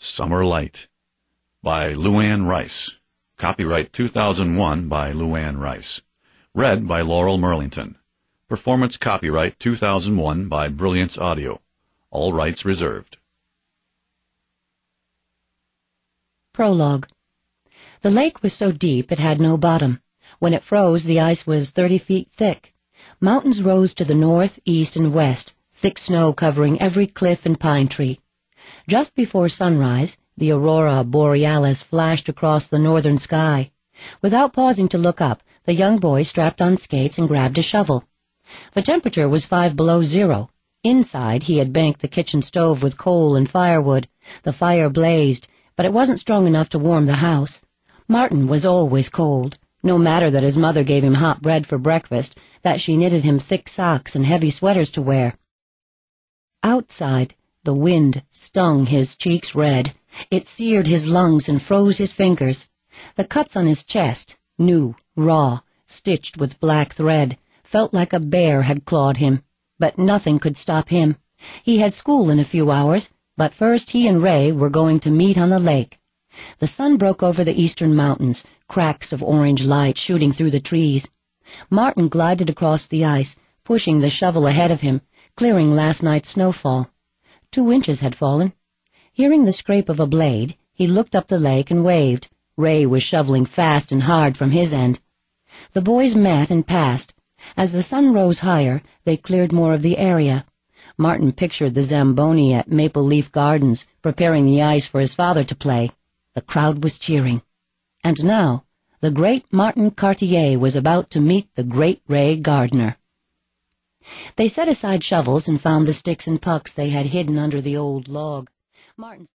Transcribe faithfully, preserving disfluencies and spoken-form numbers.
Summer Light by Luann Rice. Copyright two thousand one by Luann Rice. Read by Laurel Merlington. Performance copyright two thousand one by Brilliance Audio. All rights reserved. Prologue. The lake was so deep it had no bottom. When it froze, the ice was thirty feet thick. Mountains rose to the north, east, and west, thick snow covering every cliff and pine tree. Just before sunrise, the aurora borealis flashed across the northern sky. Without pausing to look up, the young boy strapped on skates and grabbed a shovel. The temperature was five below zero. Inside, he had banked the kitchen stove with coal and firewood. The fire blazed, but it wasn't strong enough to warm the house. Martin was always cold. No matter that his mother gave him hot bread for breakfast, that she knitted him thick socks and heavy sweaters to wear. Outside, the wind stung his cheeks red. It seared his lungs and froze his fingers. The cuts on his chest, new, raw, stitched with black thread, felt like a bear had clawed him. But nothing could stop him. He had school in a few hours, but first he and Ray were going to meet on the lake. The sun broke over the eastern mountains, cracks of orange light shooting through the trees. Martin glided across the ice, pushing the shovel ahead of him, clearing last night's snowfall. Two inches had fallen. Hearing the scrape of a blade, he looked up the lake and waved. Ray was shoveling fast and hard from his end. The boys met and passed. As the sun rose higher, they cleared more of the area. Martin pictured the Zamboni at Maple Leaf Gardens, preparing the ice for his father to play. The crowd was cheering. And now, the great Martin Cartier was about to meet the great Ray Gardner. They set aside shovels and found the sticks and pucks they had hidden under the old log. Martin